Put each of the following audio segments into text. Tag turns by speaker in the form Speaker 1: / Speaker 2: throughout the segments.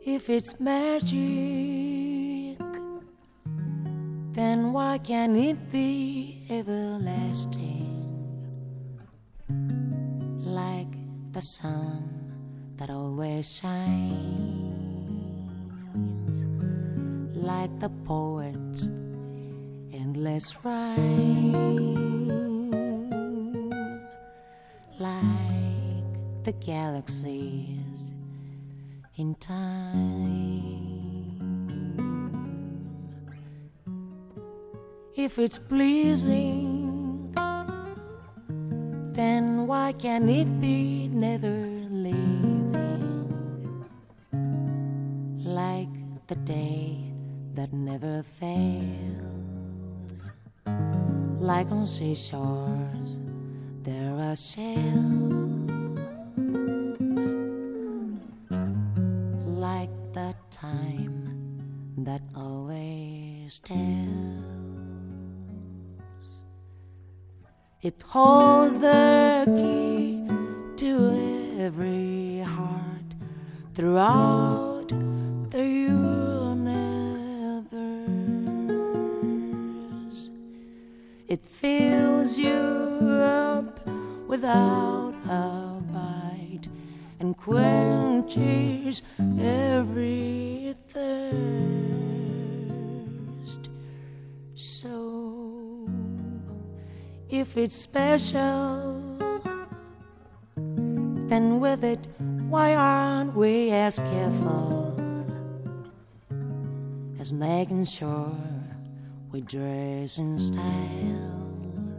Speaker 1: If it's magic, then why can't it be everlasting? Like the sun that always shines, like the poet's endless rhyme, like the galaxies in time. If it's pleasing, then why can't it be never leaving? Like the day that never fails, like on seashores there are shells, like the time that always tells. It holds the key to every heart throughout the universe. It fills you up without a bite and quenches every thirst. So if it's special, then with it, why aren't we as careful as making sure we dress in style,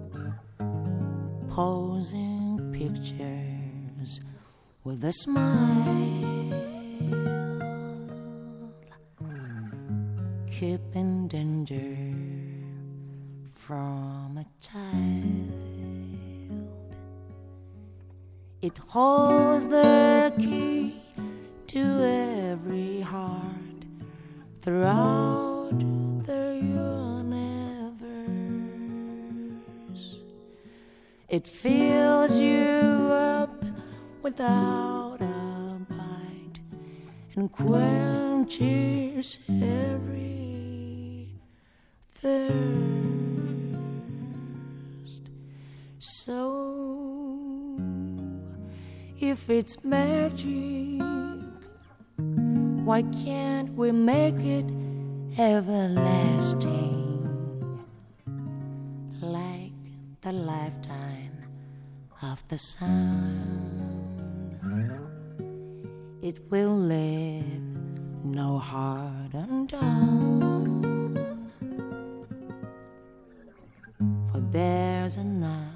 Speaker 1: posing pictures with a smile, keeping danger from a child? It holds the key to every heart throughout the universe. It fills you up without a bite and quenches every thirst. So if it's magic, why can't we make it everlasting? Like the lifetime of the sun, it will leave no heart undone, for there's enough